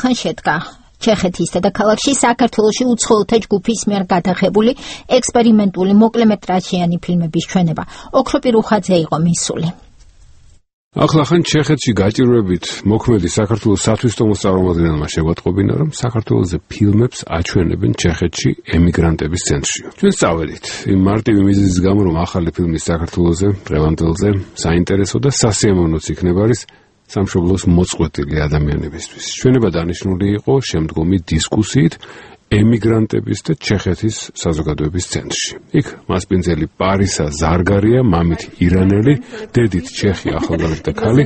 ხან შედგა ჩეხეთის დედაქალაქში საქართველოში უცხოელთა ჯგუფის მიერ გადაღებული ექსპერიმენტული მოკლემეტრაჟიანი ფილმების ჩვენება. ოქროპი რუხაძე იყო მისული. ახლახან ჩეხეთში გაჭირვებით მოქმედი საქართველოს სათვისტომოს წარმომადგენელმა შეგვატყობინა, რომ საქართველოზე ფილმებს აჩვენებენ ჩეხეთში ემიგრანტების ცენტრში. ჩვენ წავედით იმ მარტივი მიზეზის გამო, რომ ახალი ფილმი საქართველოზე დღევანდელზე საინტერესო და სასიამოვნოც იქნება არის სამშობლოს მოწყვეტილი ადამიანებისთვის. ჩვენება დანიშნული იყო შემდგომი დისკუსიით ემიგრანტების და ჩეხეთის საზოგადოების ცენტრში. იქ მასპინძელი პარისა ზარგარია, მამით ირანელი, დედით ჩეხი ახალგაზრდა ქალი.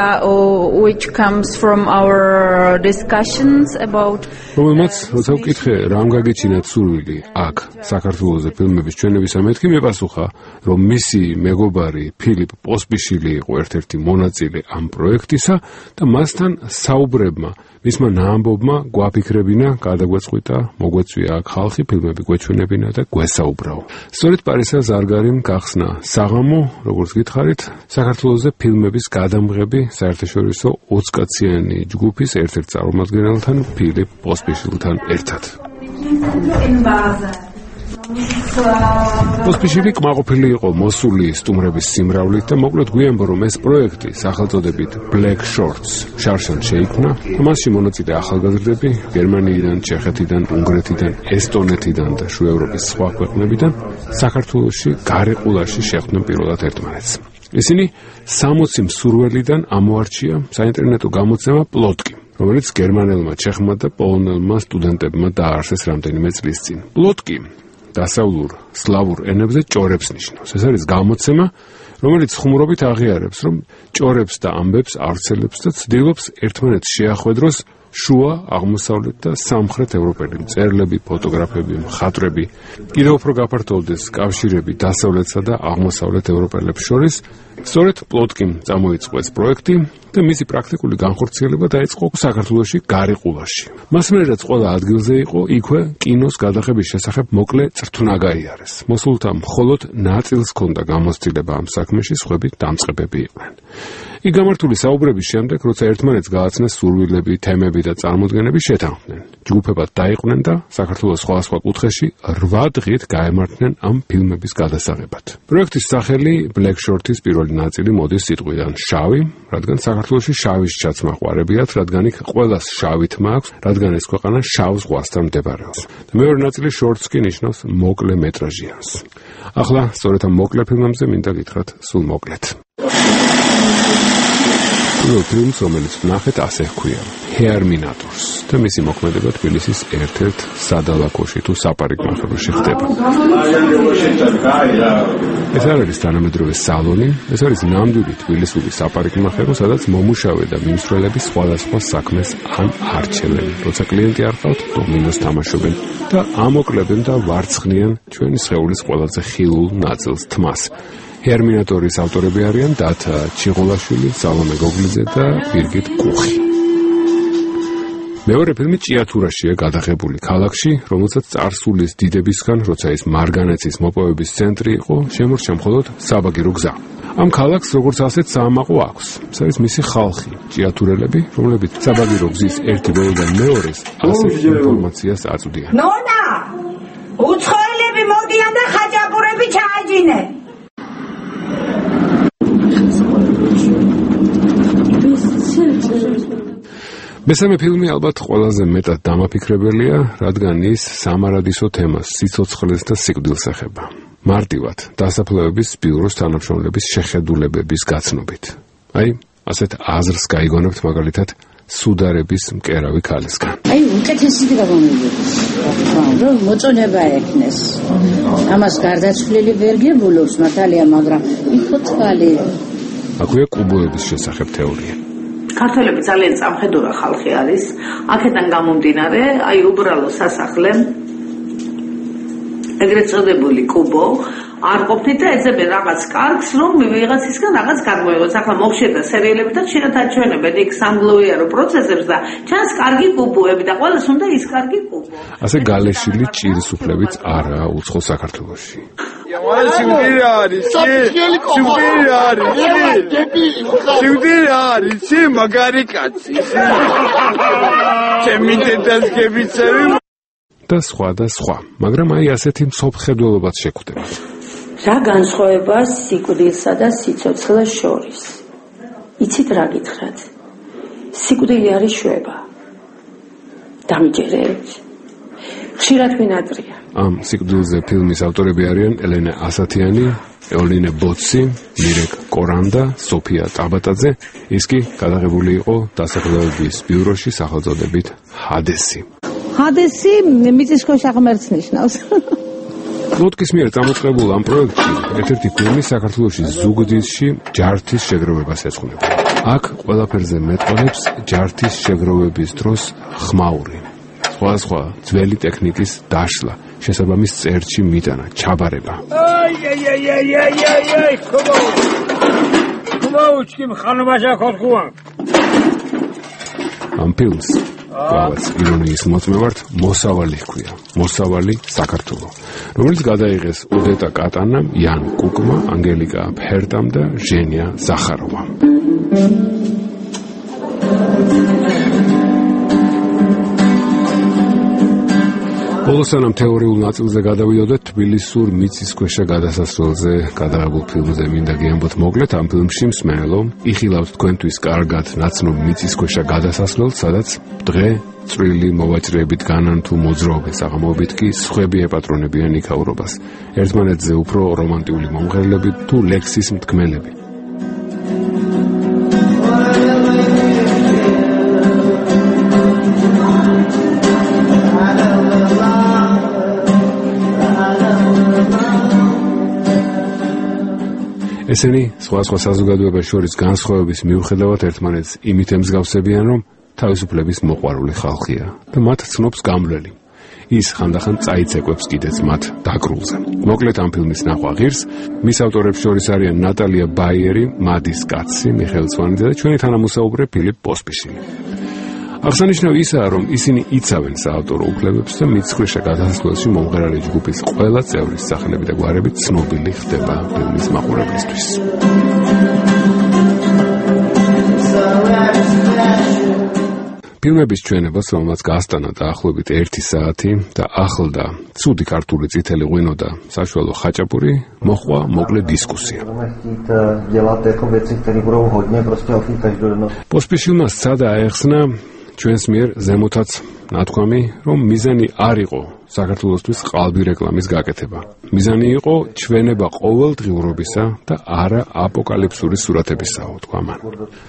რომელმაც როცა ვკითხე, რამ გაგიჩინათ სურვილი აქ საქართველოზე ფილმების ჩვენებისა, მეთქი მეპასუხა, რომ მისი მეგობარი ფილიპ პოსპიშვილი იყო ერთ-ერთი მონაწილე ამ პროექტისა და მასთან საუბრებმა მისმა ნაამბობმა გვაფიქრებინა, გადაგვეწყვიტა, მოგვეწვია აქ ხალხი, ფილმები გვეჩვენებინა და გვესაუბრაო. სწორედ პარისა ზარგარიმ გახსნა საღამო, როგორც გითხარით, საქართველოზე ფილმების გადამღები საერთაშორისო 20 კაციანი ჯგუფის ერთ-ერთ წარმომადგენელთან, ფილიპ პოსპიშვილთან ერთად. პოსპიშვილი კმაყოფილი იყო მოსული სტუმრების სიმრავლით და მოკლედ გვიამბო, რომ ეს პროექტი სახელწოდებით Black Shorts შარშან შეიქმნა. მასში მონაწილე ახალგაზრდები გერმანიიდან, ჩეხეთიდან, უნგრეთიდან, ესტონეთიდან და შუა ევროპის სხვა ქვეყნებიდან საქართველოში გარეყულაში შეხვდნენ პირველად ერთმანეთს. ისინი 60 მსურველიდან ამოარჩია საინტერნეტო გამოცემა პლოტკი, რომელიც გერმანელმა, ჩეხმა და პოლონელმა სტუდენტებმა დააარსეს რამდენიმე წლის წინ. პლოტკი დასავლურ სლავურ ენებზე ჭორებს ნიშნავს. ეს არის გამოცემა, რომელიც ხუმრობით აღიარებს, რომ ჭორებს და ამბებს ავრცელებს და ცდილობს ერთმანეთს შეახვედროს შუა, აღმოსავლეთ და სამხრეთ ევროპელი მწერლები, ფოტოგრაფები, მხატვრები, კიდევ უფრო გაფართოვდეს კავშირები დასავლეთსა და აღმოსავლეთ ევროპელებს შორის. სწორედ პლოტკიმ წამოიწყო ეს პროექტი და მისი პრაქტიკული განხორციელება დაიწყო საქართველოში გარეყულაში. მას მერეც ყველა ადგილზე იყო, იქვე კინოს გადაღების შესახებ მოკლე წრთნა გაიარეს. მოსულთა მხოლოდ ნაწილს ჰქონდა გამოცდილება ამ საქმეში, სხვები დამწყებები იყვნენ. იქ გამართული საუბრების შემდეგ, როცა ერთმანეთს გააცნეს სურვილები, თემები და წარმოდგენები, შეთანხმდნენ. ჯგუფებად დაიყვნენ და საქართველოს სხვადასხვა კუთხეში 8 დღით გაემართნენ ამ ფილმების გადასაღებად. პროექტის სახელი Black Short-ის პირველი ნაწილი მოდის სიტყვიდან შავი, რადგან საქართველოში შავის ჩაცმა ყვარებიათ, რადგან იქ ყველას შავი თმა აქვს, რადგან ეს ქვეყანა შავ ზღვასთან მდებარეობს. და მეორე ნაწილი Shorts კი ნიშნავს მოკლე მეტრაჟიანს. ახლა სწორედ ამ მოკლე ფილმებზე მინდა გითხრათ სულ მოკლედ. პირველ ფილმს, რომელიც ვნახეთ, ასე ჰქვია Terminators და მისი მოქმედება თბილისის ერთ-ერთ სადალაკოში თუ საპარიკმახეროში ხდება. ეს არ არის თანამედროვე სალონი, ეს არის ნამდვილი თბილისური საპარიკმახერო, სადაც მომუშავე და მიმსვლელები სხვადასხვა საქმეს არჩევენ. როცა კლიენტი არ ყავთ, დომინოს თამაშობენ და ამოკლებენ და ვარცხნიან ჩვენი სხეულის ყველაზე ხილულ ნაწილს, თმას. Terminators ავტორები არიან დათა ჩიღოლაშვილი, სალომე გოგლიძე და ბირგიტ კუხი. მეორე ფილმი ჭიათურაშია გადაღებული ქალაქში, რომელსაც წარსულის დიდებისგან, როცა ის მარგანეცის მოპოვების ცენტრი იყო, შემორჩა მხოლოდ საბაგირო გზა. ამ ქალაქს როგორც ასეთ საამაყო აქვს. ეს არის მისი ხალხი, ჭიათურელები, რომლებიც საბაგირო გზის ერთი ბოლოდან მეორეს ასეთ ინფორმაციას აწვდიან. ნონა! უცხოელები მოდიან და ხაჭაპურები ჩააჯინენ. მესამე ფილმი ალბათ ყველაზე მეტად დამაფიქრებელია, რადგან ის სამარადისო თემას, სიცოცხლეს და სიკვდილს ეხება. მარტივად დასაფლავების ბიუროს თანამშრომლების შეხედულებების გაცნობით. ასეთ აზრს გაიგონებთ მაგალითად სუდარების მკერავი ქალისგან. უკეთესი გამომიგებს. რომ მოწონება ექნეს. ამას გარდაცვლილი ვერ გებულობს მართალია, მაგრამ იქო თვალი. აქვეა კუბოების შესახებ თეორია. ქართველები ძალიან წამხედურა ხალხი არის. აქედან გამომდინარე, უბრალო სასახლე, ეგრეთ წოდებული კუბო, არ ყოფნით და ეძებენ რაღაც კარგს, რომ ვიღაცისგან რაღაც გამოიღოს. ახლა მოვშედა სერიალები და ხშირად აჩვენებენ იქ სამგლოვიარო პროცესებს და ჩანს კარგი კუბოები და ყველას უნდა ის კარგი კუბო. ასე გალეშილი ჭირის უფლებიც არაა უცხო საქართველოში. მაგარი კაცი. და სხვა, მაგრამ აი ასეთი მსოფლმხედველობაც შეგვხვდება. რა განსხვავებაა სიკვდილსა და სიცოცხლეს შორის? იცით რა გითხრათ? სიკვდილი არის შვება. დამიჯერეთ? ხშირად ვინატრია. ამ სიკვდილზე ფილმის ავტორები არიან ელენე ასათიანი, ეოლინე ბოცი, მირეკ კორანდა, სოფია ტაბატაძე. ის კი გადაღებული იყო დასახელების ბიუროში სახელწოდებით ჰადესი. ჰადესი მიწისქვეშა ღმერთს ნიშნავს. პლოტკის მიერ წამოწყებულ ამ პროექტში ერთ-ერთი ფილმი საქართველოში ზუგდიდში ჯართის შეგროვებას ეძღვნება. აქ ყველაფერზე მეტყოლებს ჯართის შეგროვების დროს ხმაური. სხვა ძველი ტექნიკის დაშლა, შესაბამის წერტში მიტანა, ჩაბარება. ამ ფილმს რაღაც ირონიის მოწმევართ მოსავალი ჰქვია, მოსავალი საქართველო, რომელიც გადაიღეს უდეტა კატანამ, იან კუკმა, ანგელიკა ფერტამ და ჟენია ზახაროვამ. ბოლოსანამ თეორიულ ნაწილზე გადავიოდეთ, თბილისურ მიწისქვეშა გადასასვლელზე გადაღებულ ფილმზე მინდა გიამბოთ მოკლედ. ამ ფილმში მსმენელო იხილავთ თქვენთვის კარგად ნაცნობ მიწისქვეშა გადასასვლელს, სადაც დღე წვრილი მოვაჭრეებით განან თუ მოძრაობენ, საღამოობით კი სხვები ეპატრონებიან იქაურობას, ერთმანეთზე უფრო რომანტიული მომღერლები თუ ლექსის მთქმელები. ესენი სხვა საზოგადოებას შორის განსხვავების მიუხედავად ერთმანეთს იმით ემსგავსებიან, რომ თავისუფლების მოყვარული ხალხია და მათ ცნობს გამვლელი. ის ხანდახან წაიცეკვებს კიდეც მათ დაკრულზე. მოკლედ ამ ფილმის ნახვა ღირს, მის ავტორებს შორის არიან ნატალია ბაიერი, მადის კაცი, მიხეილ ცვანიძე და ჩვენი თანამოსაუბრე ფილიპ პოსპიშილი. აღსანიშნავი ისაა, რომ ისინი იცავენ საავტორო უფლებებს და მიწისქვეშა გადასასვლელში მომღერალი ჯგუფის ყველა წევრის სახელები და გვარები ცნობილი ხდება ფილმის მაყურებლისთვის. ფილმების ჩვენებას, რომელმაც გასტანა დაახლოებით 1 საათი და ახლდა ცუდი ქართული წითელი ღვინო და საშუალო ხაჭაპური, მოხვა მოკლე დისკუსია. პოსპიშილმა სცადა აეხსნა ჩვენს მიერ ზემოთაც ნათქვამი, რომ მიზანი არ იყო საქართველოსთვის ყალბი რეკლამის გაკეთება. მიზანი იყო ჩვენება ყოველდღიურობისა და არა აპოკალიფსური სურათებისაო, თქვა მან.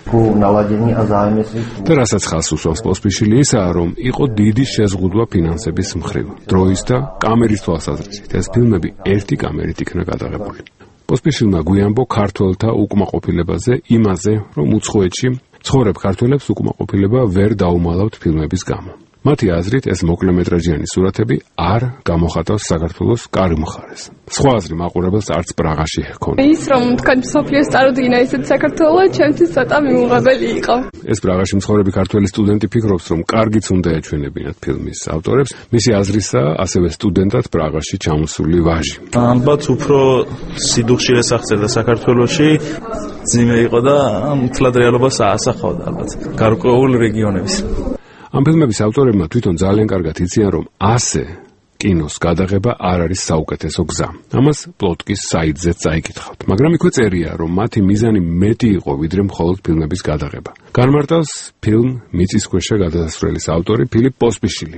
და რასაც ხალხს უსვამს პოსპიშილი ისაა, რომ იყო დიდი შეზღუდვა ფინანსების მხრივ, დროის და კამერის თვალსაზრისით. ეს ფილმები ერთი კამერით იქნა გადაღებული. პოსპიშილმა გვიამბო ქართველთა უკმაყოფილებაზე, იმაზე, რომ უცხოეთში ცხოვრებ ქართველებს უკმაყოფილება ვერ დაუმალავთ ფილმების გამო. მათი აზრით ეს მოკლემეტრაჟიანი სურათები არ გამოხატავს საქართველოს კარგ მხარეს. სხვა აზრი მაყურებელს არც პრაღაში ჰქონდა. ის რომ თქვენ მსოფლიოს წარუდგინა ისეთ საქართველო, ჩემთვის ცოტა მიუღებელი იყო. ეს პრაღაში მცხოვრები ქართველი სტუდენტი ფიქრობს, რომ კარგიც უნდა ეჩვენებინათ ფილმის ავტორებს. მისი აზრისაა ასევე სტუდენტად პრაღაში ჩამოსული ვაჟი. ალბათ უფრო სიდუხში ესახსერდა საქართველოში, ძიმე იყო და მთლად რეალობას აასახავდა ალბათ გარკვეულ რეგიონების. ამ ფილმების ავტორებმა თვითონ ძალიან კარგად იციან, რომ ასე კინოს გადაღება არ არის საუკეთესო გზა. ამას პლოტკის საიტზე წაიკითხავთ. მაგრამ იქვე წერია, რომ მათი მიზანი მეტი იყო, ვიდრე მხოლოდ ფილმების გადაღება. განმარტავს ფილმ მიწისქვეშა გადასასვლელის ავტორი ფილიპ პოსპიშილი.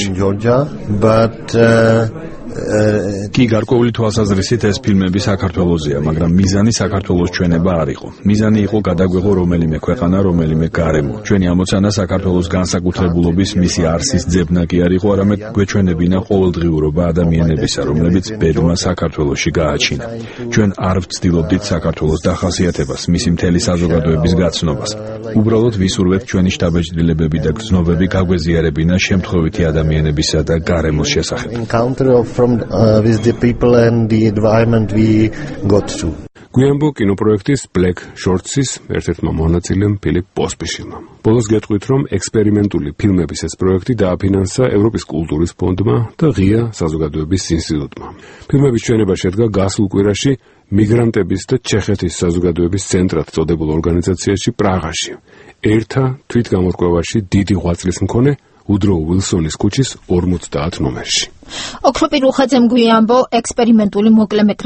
კი გარკვეული თვალსაზრისით ეს ფილმები საქართველოსია, მაგრამ მიზანი საქართველოს ჩვენება არ იყო. მიზანი იყო გადაგვეღო რომელიმე ქვეყანა, რომელიმე გარემო. ჩვენი ამოცანა საქართველოს განსაკუთრებულობის მისი არსის ძებნა კი არ იყო, არამედ გვეჩვენებინა ყოველდღიურობა ადამიანებისა, რომლებიც ბედმა საქართველოში გააჩინა. ჩვენ არ ვცდილობდით საქართველოს დახასიათებას, მისი მთელი საზოგადოების გაცნობას. უბრალოდ ვისურვებთ ჩვენი შტაბ-ეჭვდილებები და გრძნობები გაგვეზიარებინა შემთხვევითი ადამიანებისა და გარემოს შესახებ. With the people and the environment we got to. გვიამბო კინოპროექტის Black Shorts-ის ერთ-ერთმა მონაწილემ ფილიპ პოსპიშილმა. ბოლოს გეტყვით, რომ ექსპერიმენტული ფილმების ეს პროექტი დააფინანსა ევროპის კულტურის ფონდმა და ღია საზოგადოების ინსტიტუტმა. ფილმების ჩვენება შედგა გასულ კვირაში მიგრანტების და ჩეხეთის საზოგადოების ცენტრად წოდებულ ორგანიზაციაში პრაღაში. ერთა თვითგამორკვევაში დიდი ღვაწლის მქონე უდრო უილსონის ქუჩის 50 ნომერში. ოქროპირ უხაძემ გვიამბო ექსპერიმენტული მოკლემეტრაჟი